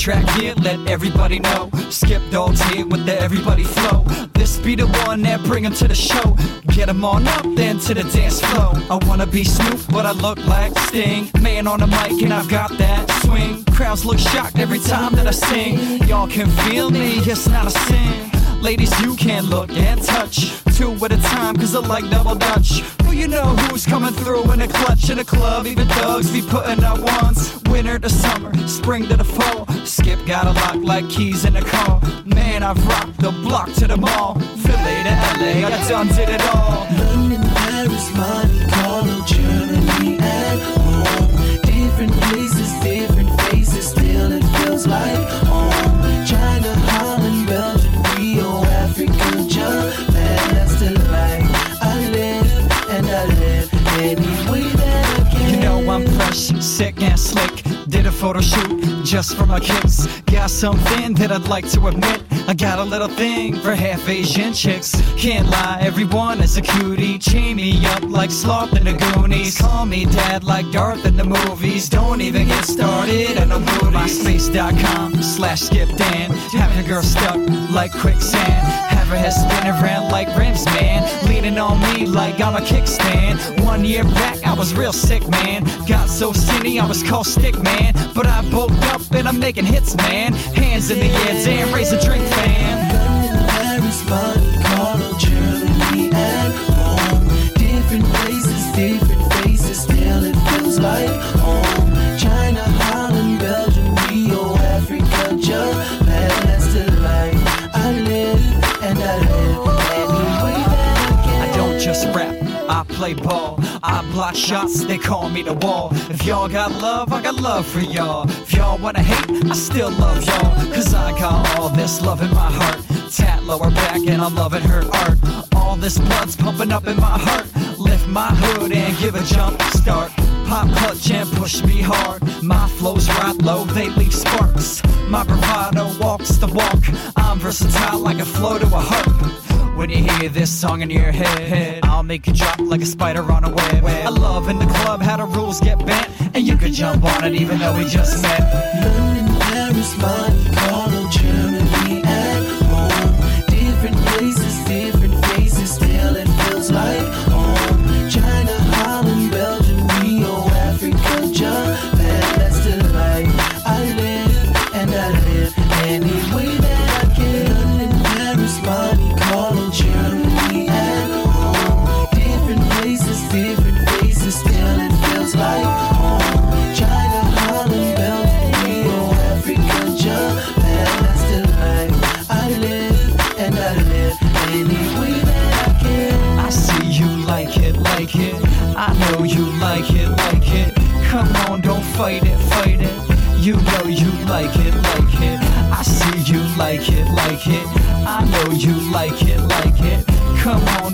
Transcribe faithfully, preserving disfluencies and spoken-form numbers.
track here, let everybody know. Skip Dog's here with the everybody flow. This be the one that bring 'em to the show. Get 'em on up, then to the dance floor. I wanna be Snoop, but I look like Sting. Man on the mic and I've got that swing. Crowds look shocked every time that I sing. Y'all can feel me, it's not a sin. Ladies, you can look and touch. Two at a time, cause I like double dutch. Well, you know who's coming through in a clutch. In a club, even thugs be putting out ones. Winter to summer, spring to the fall. Skip got a lock like keys in a car. Man, I've rocked the block to the mall. Philly to L A, I done did it all. London, Paris, Monte Carlo, Germany, and home. Different places, different faces, still it feels like home. China, Holland, Belgium, Rio, Africa, Japan, that's the life I live, and I live any way that I can. You know I'm fresh, sick and slick. Did a photo shoot just for my kicks. Got something that I'd like to admit. I got a little thing for half Asian chicks. Can't lie, everyone is a cutie. Chain me up like Sloth in the Goonies. Call me dad like Darth in the movies. Don't even get started on no booties. MySpace.com slash Skip Dan. Have your girl stuck like quicksand. Have her head spinning around like rims, man. Leaning on me like I'm a kickstand. One year back I was real sick, man. Got so skinny I was called Stick Man. But I bulked up and I'm making hits, man. Hands in the air, damn, raise a drink, fam. London, Paris, Monte Carlo, Germany, and home. Different places, different faces, still it feels like home. China, Holland, Belgium, Rio, Africa, Japan, that's the life I live, and I live any way that I can. I don't just rap, I play ball. I block shots, they call me the wall. If y'all got love, I got love for y'all. If y'all wanna hate, I still love y'all. Cause I got all this love in my heart. Tat lower back and I'm loving her art. All this blood's pumping up in my heart. Lift my hood and give a jump start. Pop clutch and push me hard. My flows ride low, they leave sparks. My bravado walks the walk. I'm versatile like a flow to a harp. When you hear this song in your head, I'll make you drop like a spider on a web. I love in the club how the rules get bent, and you could jump on it even though we just met. London, Paris, Monte Carlo, Germany, and home. Different places, different faces, still it feels like home. China, Holland, Belgium, Rio, Africa, Japan, that's the life I live, and I live any way that I can. London, Paris, Monte Carlo, Germany, and home. Different places, different faces, still it feels like home. China, Holland, Belgium, Rio, Africa, Japan, that's the life I live, and I live any way that I can. I see you like it, like it. I know you like it, like it. Come on, don't fight it, fight it. You know you like it, like it. I see you like it, like it. I know you like it, like it. Come on,